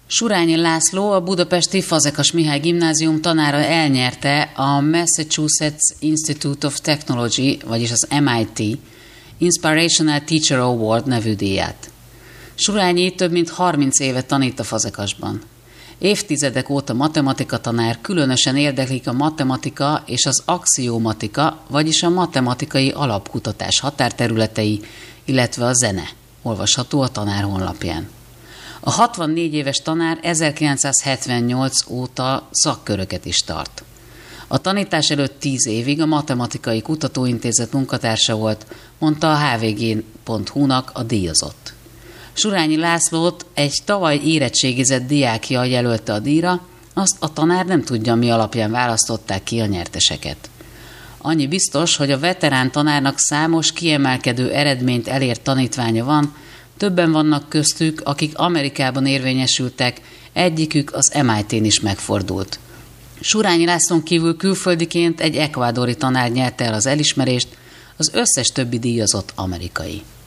Surányi László, a budapesti Fazekas Mihály Gimnázium tanára elnyerte a Massachusetts Institute of Technology, vagyis az MIT Inspirational Teacher Award nevű díját. Surányi több mint 30 éve tanít a Fazekasban. Évtizedek óta matematika tanár, különösen érdeklik a matematika és az axiomatika, vagyis a matematikai alapkutatás határterületei, illetve a zene. Olvasható a tanár honlapján. A 64 éves tanár 1978 óta szakköröket is tart. A tanítás előtt 10 évig a Matematikai Kutatóintézet munkatársa volt, mondta a hvg.hu-nak a díjazott. Surányi Lászlót egy tavaly érettségizett diákja jelölte a díjra, azt a tanár nem tudja, mi alapján választották ki a nyerteseket. Annyi biztos, hogy a veterán tanárnak számos kiemelkedő eredményt elért tanítványa van, többen vannak köztük, akik Amerikában érvényesültek, egyikük az MIT-n is megfordult. Surányi Lászlón kívül külföldiként egy ekvádori tanár nyerte el az elismerést, az összes többi díjazott amerikai.